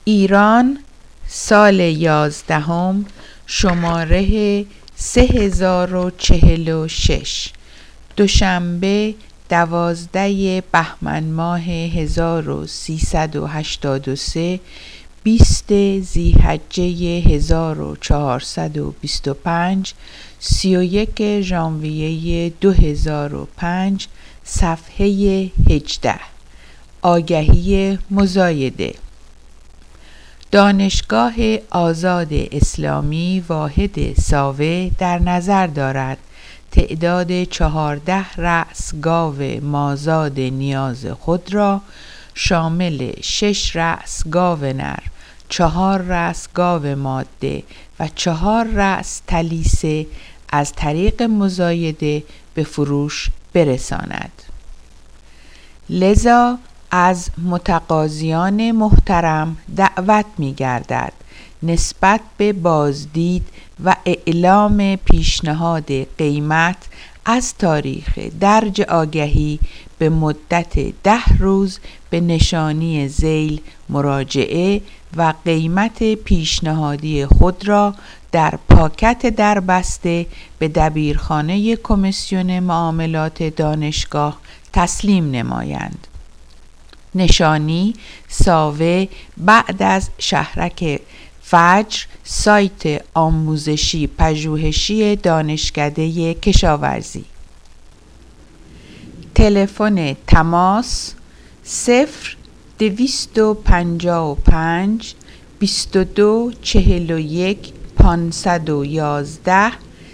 ایران، سال 11، شماره 3046، دوشنبه 12 بهمن ماه 1383، 20 ذی‌حجه 1425، 31 ژانویه 2005، صفحه 18. آگهی مزایده. دانشگاه آزاد اسلامی واحد ساوه در نظر دارد تعداد 14 رأس گاو مازاد نیاز خود را شامل 6 رأس گاو نر، 4 رأس گاو ماده و 4 رأس تلیسه از طریق مزایده به فروش برساند. لذا از متقاضیان محترم دعوت می گردد نسبت به بازدید و اعلام پیشنهاد قیمت از تاریخ درج آگهی به مدت 10 روز به نشانی ذیل مراجعه و قیمت پیشنهادی خود را در پاکت دربسته به دبیرخانه کمیسیون معاملات دانشگاه تسلیم نمایند. نشانی: ساوه، بعد از شهرک فجر، سایت آموزشی پژوهشی دانشکده کشاورزی. تلفن تماس 0255 22 41 511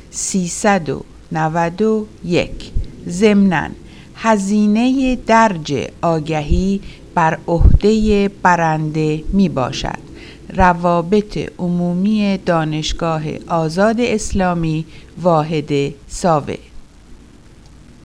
391. ضمناً هزینه درج آگهی بر عهده برنده می باشد. روابط عمومی دانشگاه آزاد اسلامی واحد ساوه.